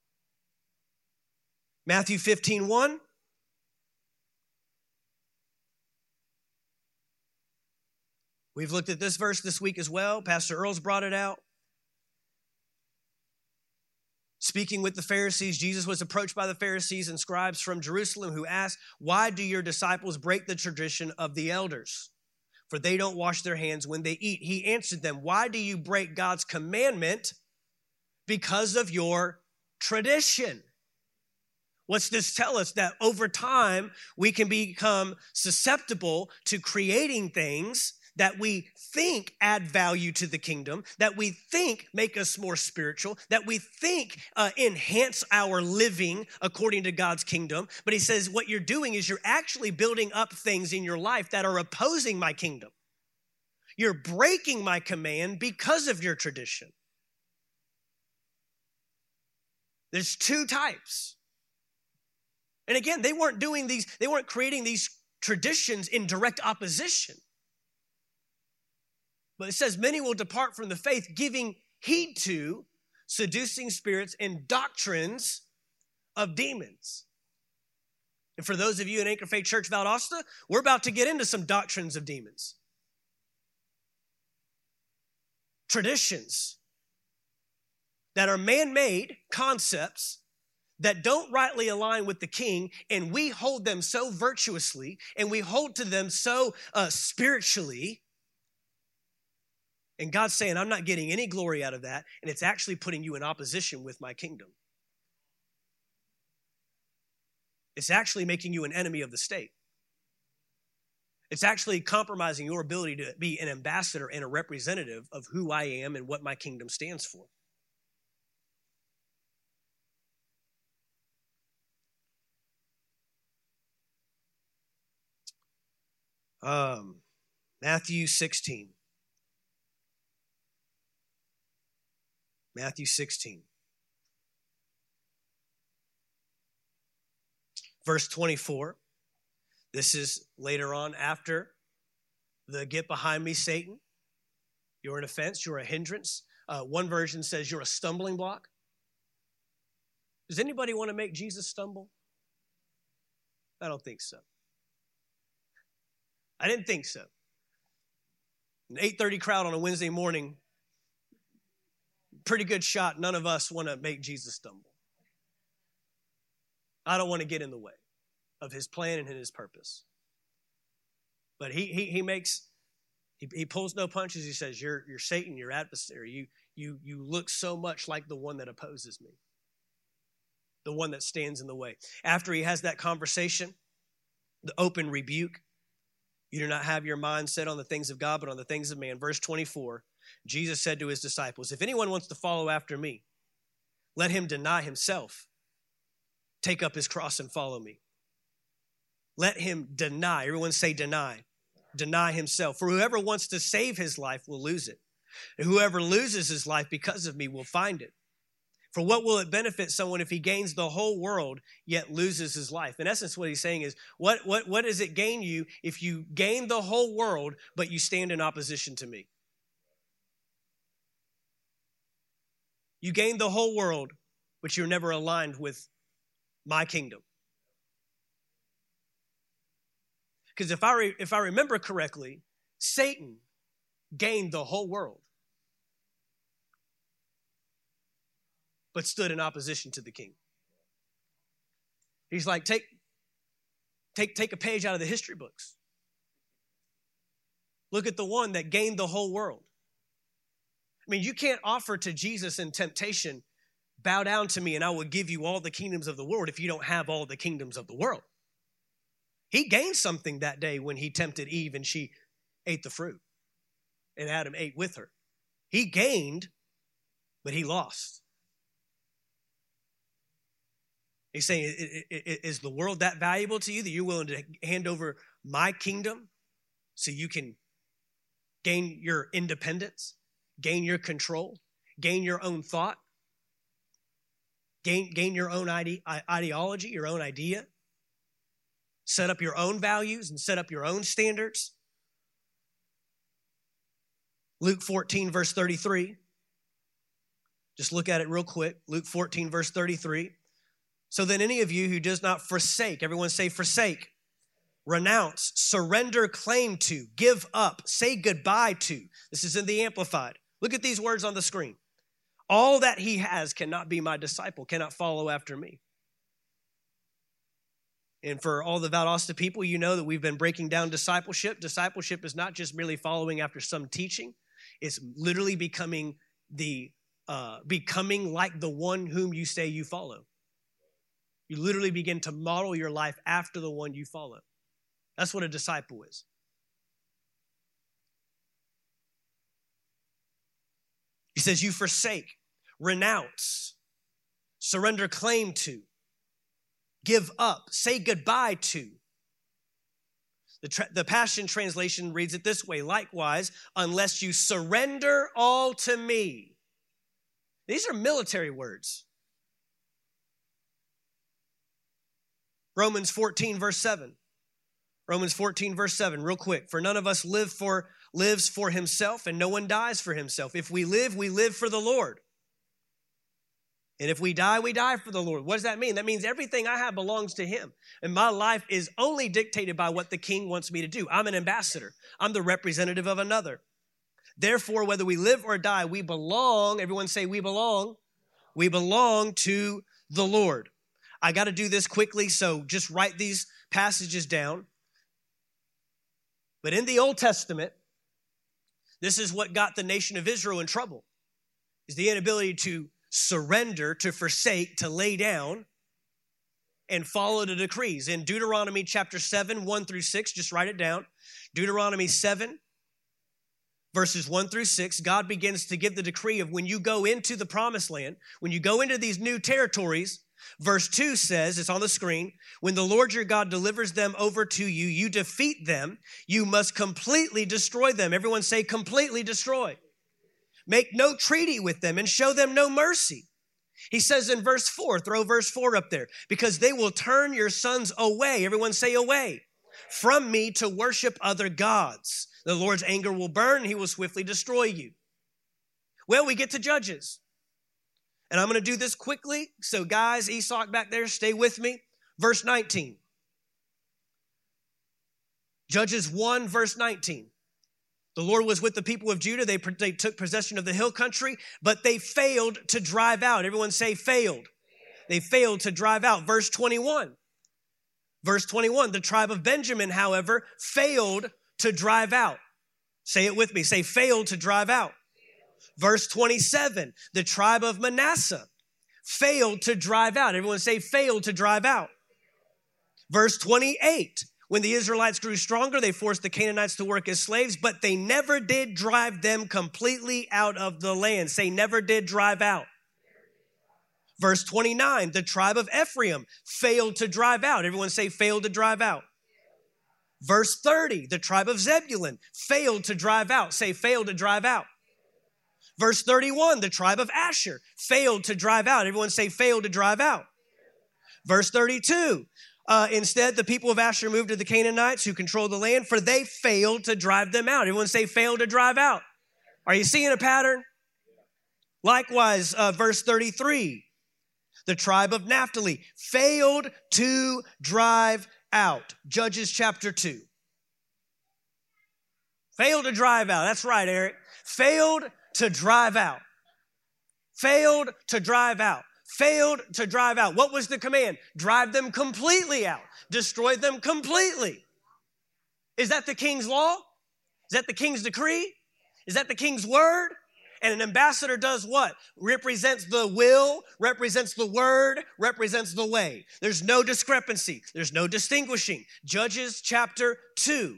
Matthew 15:1. We've looked at this verse this week as well. Pastor Earl's brought it out. Speaking with the Pharisees, Jesus was approached by the Pharisees and scribes from Jerusalem who asked, "Why do your disciples break the tradition of the elders? For they don't wash their hands when they eat." He answered them, "Why do you break God's commandment? Because of your tradition." What's this tell us? That over time, we can become susceptible to creating things that we think add value to the kingdom, that we think make us more spiritual, that we think enhance our living according to God's kingdom. But he says what you're doing is you're actually building up things in your life that are opposing my kingdom. You're breaking my command because of your tradition. There's two types. And again, they weren't creating these traditions in direct opposition. But it says, many will depart from the faith, giving heed to seducing spirits and doctrines of demons. And for those of you in Anchor Faith Church Valdosta, we're about to get into some doctrines of demons. Traditions that are man-made concepts that don't rightly align with the king, and we hold them so virtuously, and we hold to them so spiritually. And God's saying, I'm not getting any glory out of that, and it's actually putting you in opposition with my kingdom. It's actually making you an enemy of the state. It's actually compromising your ability to be an ambassador and a representative of who I am and what my kingdom stands for. Matthew 16. Matthew 16. Verse 24. This is later on after the "get behind me, Satan." You're an offense. You're a hindrance. One version says you're a stumbling block. Does anybody want to make Jesus stumble? I don't think so. I didn't think so. An 8:30 crowd on a Wednesday morning, pretty good shot. None of us want to make Jesus stumble. I don't want to get in the way of his plan and his purpose. But he pulls no punches. He says, you're Satan, your adversary. You look so much like the one that opposes me, the one that stands in the way. After he has that conversation, the open rebuke, you do not have your mind set on the things of God, but on the things of man. Verse 24, Jesus said to his disciples, if anyone wants to follow after me, let him deny himself, take up his cross and follow me. Let him deny. Everyone say deny. Deny himself. For whoever wants to save his life will lose it. And whoever loses his life because of me will find it. For what will it benefit someone if he gains the whole world yet loses his life? In essence, what he's saying is, what does it gain you if you gain the whole world but you stand in opposition to me? You gain the whole world, but you're never aligned with my kingdom. Because if I remember correctly, Satan gained the whole world, but stood in opposition to the king. He's like, take a page out of the history books. Look at the one that gained the whole world. I mean, you can't offer to Jesus in temptation, bow down to me and I will give you all the kingdoms of the world if you don't have all the kingdoms of the world. He gained something that day when he tempted Eve and she ate the fruit and Adam ate with her. He gained, but he lost. He's saying, is the world that valuable to you that you're willing to hand over my kingdom so you can gain your independence, gain your control, gain your own thought, gain your own ideology, your own idea, set up your own values and set up your own standards. Luke 14, verse 33. Just look at it real quick. Luke 14, verse 33. So then any of you who does not forsake, everyone say forsake, renounce, surrender claim to, give up, say goodbye to. This is in the Amplified. Look at these words on the screen. All that he has cannot be my disciple, cannot follow after me. And for all the Valdosta people, you know that we've been breaking down discipleship. Discipleship is not just merely following after some teaching. It's literally becoming like the one whom you say you follow. You literally begin to model your life after the one you follow. That's what a disciple is. He says you forsake, renounce, surrender claim to, give up, say goodbye to. The Passion Translation reads it this way, likewise, unless you surrender all to me. These are military words. Romans 14, verse 7. Romans 14, verse 7, real quick. For none of us lives for himself, and no one dies for himself. If we live for the Lord. And if we die for the Lord. What does that mean? That means everything I have belongs to him. And my life is only dictated by what the king wants me to do. I'm an ambassador. I'm the representative of another. Therefore, whether we live or die, we belong. Everyone say we belong. We belong to the Lord. I got to do this quickly, so just write these passages down. But in the Old Testament, this is what got the nation of Israel in trouble, is the inability to surrender, to forsake, to lay down, and follow the decrees. In Deuteronomy chapter 7, 1 through 6, just write it down. Deuteronomy 7, verses 1 through 6, God begins to give the decree of when you go into the promised land, when you go into these new territories. Verse 2 says, it's on the screen, when the Lord your God delivers them over to you, you defeat them, you must completely destroy them. Everyone say completely destroy. Make no treaty with them and show them no mercy. He says in verse 4, throw verse 4 up there, because they will turn your sons away. Everyone say away from me to worship other gods. The Lord's anger will burn and he will swiftly destroy you. Well, we get to Judges. And I'm going to do this quickly. So guys, Esau back there, stay with me. Verse 19. Judges 1, verse 19. The Lord was with the people of Judah. They took possession of the hill country, but they failed to drive out. Everyone say failed. They failed to drive out. Verse 21. Verse 21, the tribe of Benjamin, however, failed to drive out. Say it with me. Say failed to drive out. Verse 27, the tribe of Manasseh failed to drive out. Everyone say failed to drive out. Verse 28, when the Israelites grew stronger, they forced the Canaanites to work as slaves, but they never did drive them completely out of the land. Say never did drive out. Verse 29, the tribe of Ephraim failed to drive out. Everyone say failed to drive out. Verse 30, the tribe of Zebulun failed to drive out. Say failed to drive out. Verse 31, the tribe of Asher failed to drive out. Everyone say failed to drive out. Verse 32, instead the people of Asher moved to the Canaanites who controlled the land, for they failed to drive them out. Everyone say failed to drive out. Are you seeing a pattern? Likewise, verse 33, the tribe of Naphtali failed to drive out. Judges chapter 2. Failed to drive out. That's right, Eric. Failed to drive out. Failed to drive out. Failed to drive out. What was the command? Drive them completely out. Destroy them completely. Is that the king's law? Is that the king's decree? Is that the king's word? And an ambassador does what? Represents the will, represents the word, represents the way. There's no discrepancy. There's no distinguishing. Judges chapter 2,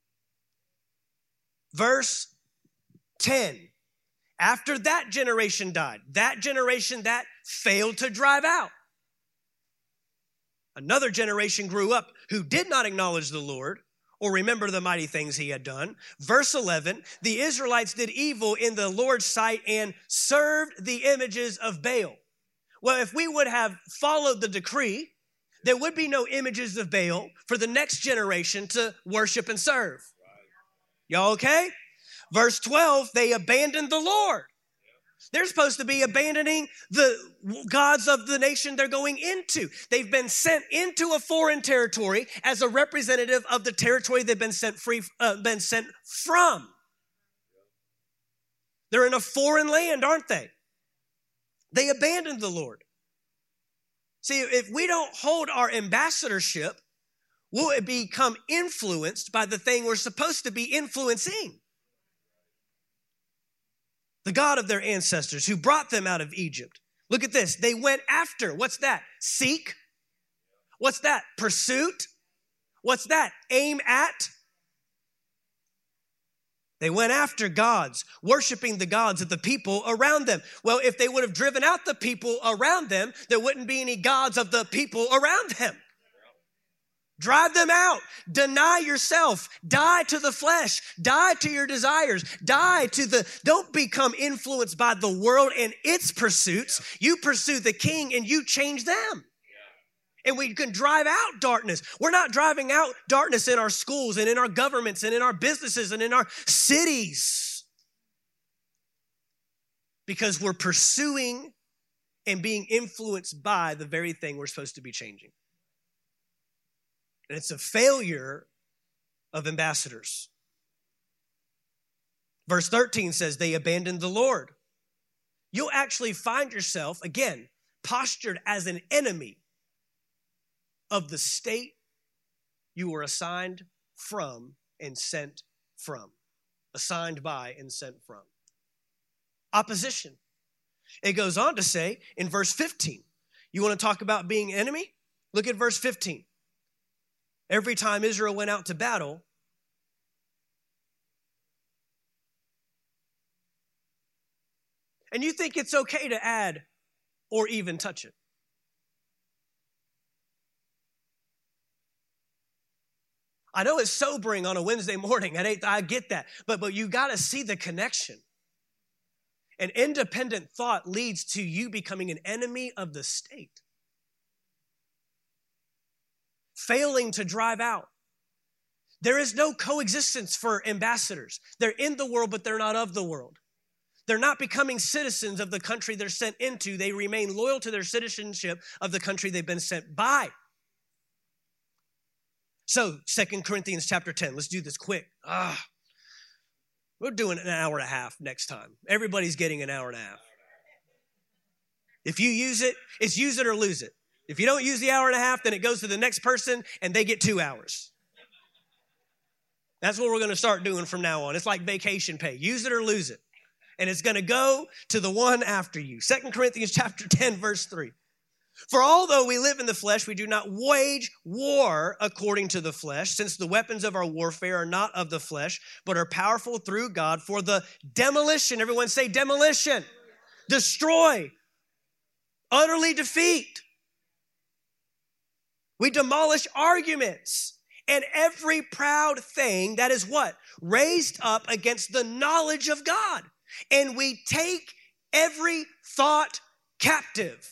verse 10. After that generation died, that generation that failed to drive out, another generation grew up who did not acknowledge the Lord or remember the mighty things he had done. Verse 11, the Israelites did evil in the Lord's sight and served the images of Baal. Well, if we would have followed the decree, there would be no images of Baal for the next generation to worship and serve. Y'all okay? Verse 12, they abandoned the Lord. They're supposed to be abandoning the gods of the nation they're going into. They've been sent into a foreign territory as a representative of the territory they've been sent from. They're in a foreign land, aren't they? They abandoned the Lord. See, if we don't hold our ambassadorship, we'll become influenced by the thing we're supposed to be influencing. The God of their ancestors who brought them out of Egypt. Look at this. They went after. What's that? Seek. What's that? Pursuit. What's that? Aim at. They went after gods, worshiping the gods of the people around them. Well, if they would have driven out the people around them, there wouldn't be any gods of the people around them. Drive them out. Deny yourself. Die to the flesh. Die to your desires. Don't become influenced by the world and its pursuits. You pursue the king and you change them. And we can drive out darkness. We're not driving out darkness in our schools and in our governments and in our businesses and in our cities. Because we're pursuing and being influenced by the very thing we're supposed to be changing. And it's a failure of ambassadors. Verse 13 says they abandoned the Lord. You'll actually find yourself, again, postured as an enemy of the state you were assigned from and sent from. Assigned by and sent from. Opposition. It goes on to say in verse 15, you want to talk about being enemy? Look at verse 15. Every time Israel went out to battle, and you think it's okay to add or even touch it. I know it's sobering on a Wednesday morning at 8. I get that. But you got to see the connection. An independent thought leads to you becoming an enemy of the state. Failing to drive out. There is no coexistence for ambassadors. They're in the world, but they're not of the world. They're not becoming citizens of the country they're sent into. They remain loyal to their citizenship of the country they've been sent by. So, 2 Corinthians chapter 10. Let's do this quick. We're doing an hour and a half next time. Everybody's getting an hour and a half. If you use it, it's use it or lose it. If you don't use the hour and a half, then it goes to the next person and they get 2 hours. That's what we're going to start doing from now on. It's like vacation pay. Use it or lose it. And it's going to go to the one after you. 2 Corinthians chapter 10, verse 3. For although we live in the flesh, we do not wage war according to the flesh, since the weapons of our warfare are not of the flesh, but are powerful through God for the demolition. Everyone say demolition. Destroy. Utterly defeat. We demolish arguments and every proud thing that is what? Raised up against the knowledge of God. And we take every thought captive.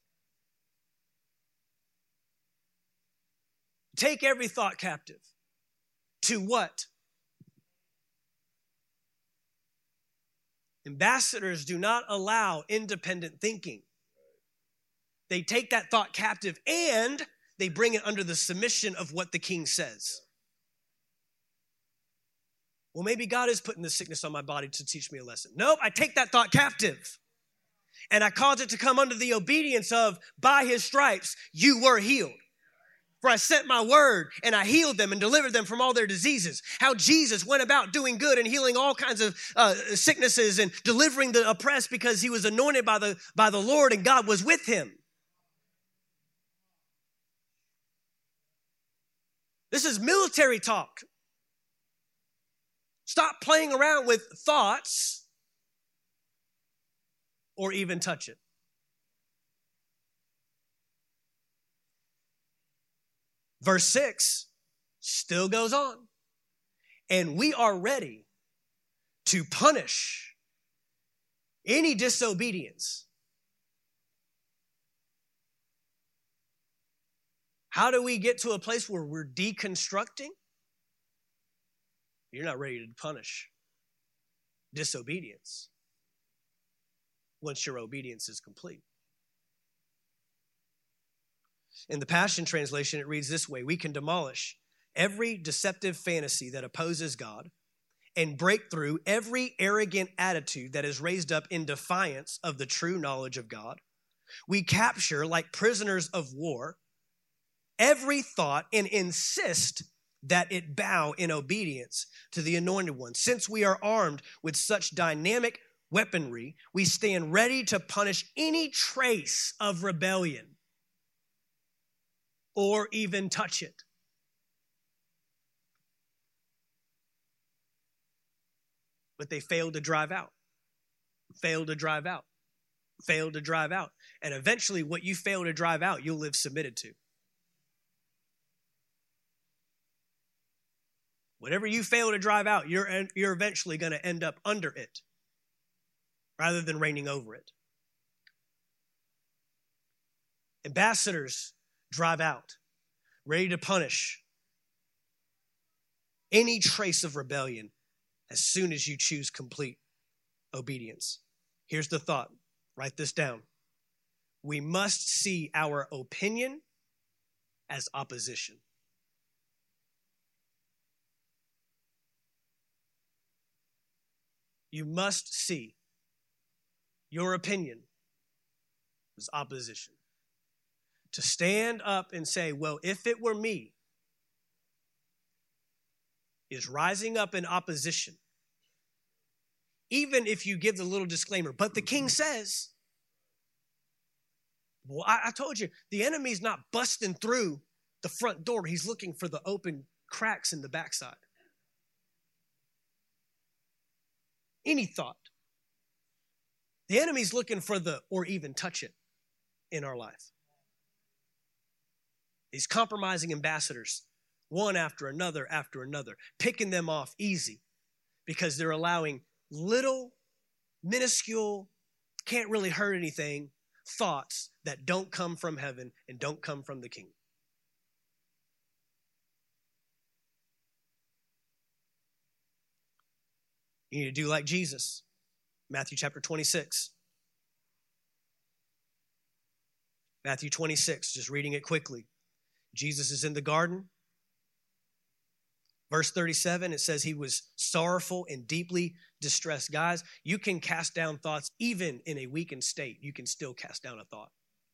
Take every thought captive. To what? Ambassadors do not allow independent thinking. They take that thought captive and they bring it under the submission of what the king says. Well, maybe God is putting this sickness on my body to teach me a lesson. Nope, I take that thought captive. And I cause it to come under the obedience of, by his stripes, you were healed. For I sent my word and I healed them and delivered them from all their diseases. How Jesus went about doing good and healing all kinds of sicknesses and delivering the oppressed because he was anointed by the Lord and God was with him. This is military talk. Stop playing around with thoughts or even touch it. Verse 6 still goes on. And we are ready to punish any disobedience. How do we get to a place where we're deconstructing? You're not ready to punish disobedience once your obedience is complete. In the Passion Translation, it reads this way: we can demolish every deceptive fantasy that opposes God and break through every arrogant attitude that is raised up in defiance of the true knowledge of God. We capture, like prisoners of war, every thought and insist that it bow in obedience to the Anointed One. Since we are armed with such dynamic weaponry, we stand ready to punish any trace of rebellion or even touch it. But they failed to drive out, failed to drive out, failed to drive out. And eventually what you fail to drive out, you'll live submitted to. Whatever you fail to drive out, you're eventually going to end up under it rather than reigning over it. Ambassadors drive out, ready to punish any trace of rebellion as soon as you choose complete obedience. Here's the thought. Write this down. We must see our opinion as opposition. You must see your opinion as opposition. To stand up and say, well, if it were me, is rising up in opposition. Even if you give the little disclaimer, but the king says, well, I told you, the enemy's not busting through the front door. He's looking for the open cracks in the backside. Any thought. The enemy's looking for or even touch it in our life. These compromising ambassadors, one after another, picking them off easy because they're allowing little, minuscule, can't really hurt anything, thoughts that don't come from heaven and don't come from the king. You need to do like Jesus. Matthew chapter 26. Matthew 26, just reading it quickly. Jesus is in the garden. Verse 37, it says he was sorrowful and deeply distressed. Guys, you can cast down thoughts even in a weakened state. You can still cast down a thought.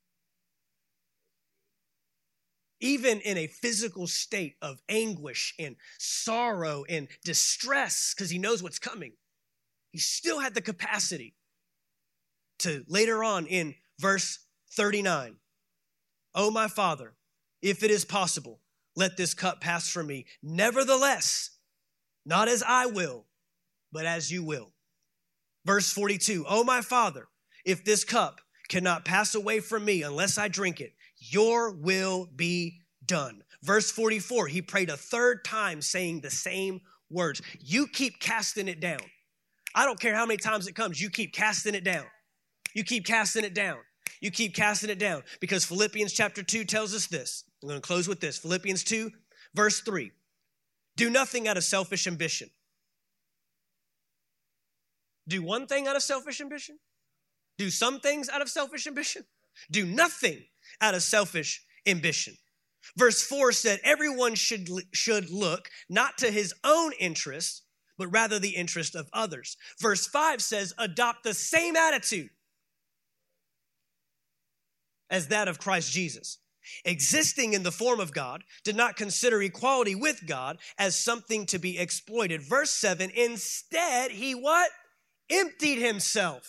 Even in a physical state of anguish and sorrow and distress, because he knows what's coming, he still had the capacity to later on in verse 39, "Oh, my Father, if it is possible, let this cup pass from me. Nevertheless, not as I will, but as you will." Verse 42, "Oh, my Father, if this cup cannot pass away from me unless I drink it, your will be done." Verse 44, he prayed a third time saying the same words. You keep casting it down. I don't care how many times it comes. You keep casting it down. You keep casting it down. You keep casting it down, because Philippians chapter 2 tells us this. I'm going to close with this. Philippians 2, verse 3. Do nothing out of selfish ambition. Do one thing out of selfish ambition? Do some things out of selfish ambition? Do nothing out of selfish ambition. Verse 4 said, everyone should look not to his own interests, but rather the interest of others. Verse 5 says, adopt the same attitude as that of Christ Jesus. Existing in the form of God, did not consider equality with God as something to be exploited. Verse 7, instead, he what? Emptied himself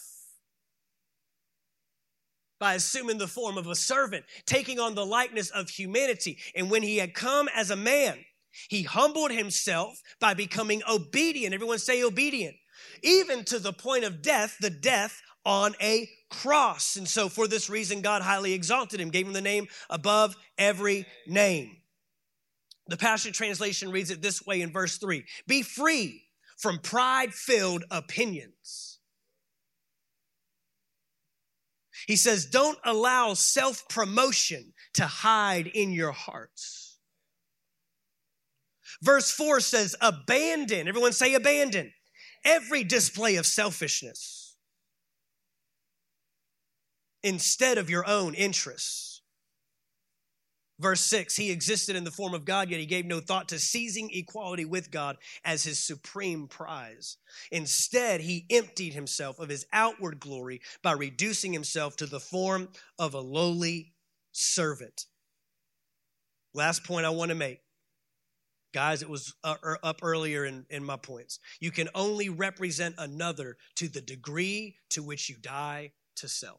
by assuming the form of a servant, taking on the likeness of humanity. And when he had come as a man, he humbled himself by becoming obedient. Everyone say obedient. Even to the point of death, the death on a cross. And so for this reason, God highly exalted him, gave him the name above every name. The Passion Translation reads it this way in verse 3. Be free from pride-filled opinions. He says, don't allow self-promotion to hide in your hearts. Verse 4 says, abandon, everyone say abandon, every display of selfishness instead of your own interests. Verse 6, he existed in the form of God, yet he gave no thought to seizing equality with God as his supreme prize. Instead, he emptied himself of his outward glory by reducing himself to the form of a lowly servant. Last point I want to make. Guys, it was up earlier in my points. You can only represent another to the degree to which you die to self.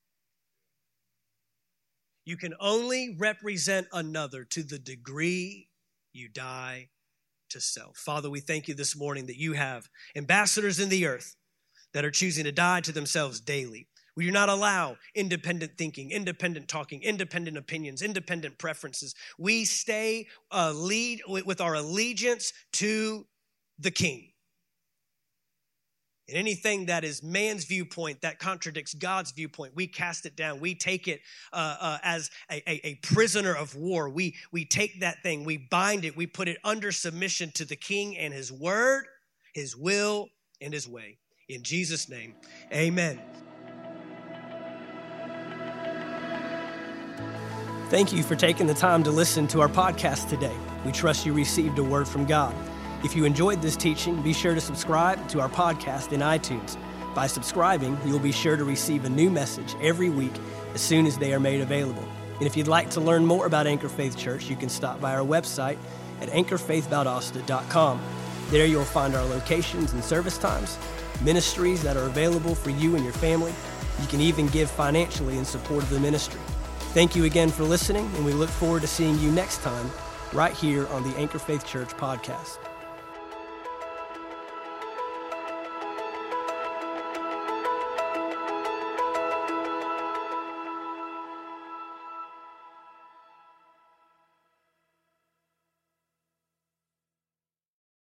You can only represent another to the degree you die to self. Father, we thank you this morning that you have ambassadors in the earth that are choosing to die to themselves daily. We do not allow independent thinking, independent talking, independent opinions, independent preferences. We stay with our allegiance to the King. And anything that is man's viewpoint that contradicts God's viewpoint, we cast it down. We take it as a prisoner of war. We take that thing, we bind it, we put it under submission to the King and his word, his will, and his way. In Jesus' name, amen. Thank you for taking the time to listen to our podcast today. We trust you received a word from God. If you enjoyed this teaching, be sure to subscribe to our podcast in iTunes. By subscribing, you'll be sure to receive a new message every week as soon as they are made available. And if you'd like to learn more about Anchor Faith Church, you can stop by our website at anchorfaithvaldosta.com. There you'll find our locations and service times, ministries that are available for you and your family. You can even give financially in support of the ministry. Thank you again for listening, and we look forward to seeing you next time right here on the Anchor Faith Church podcast.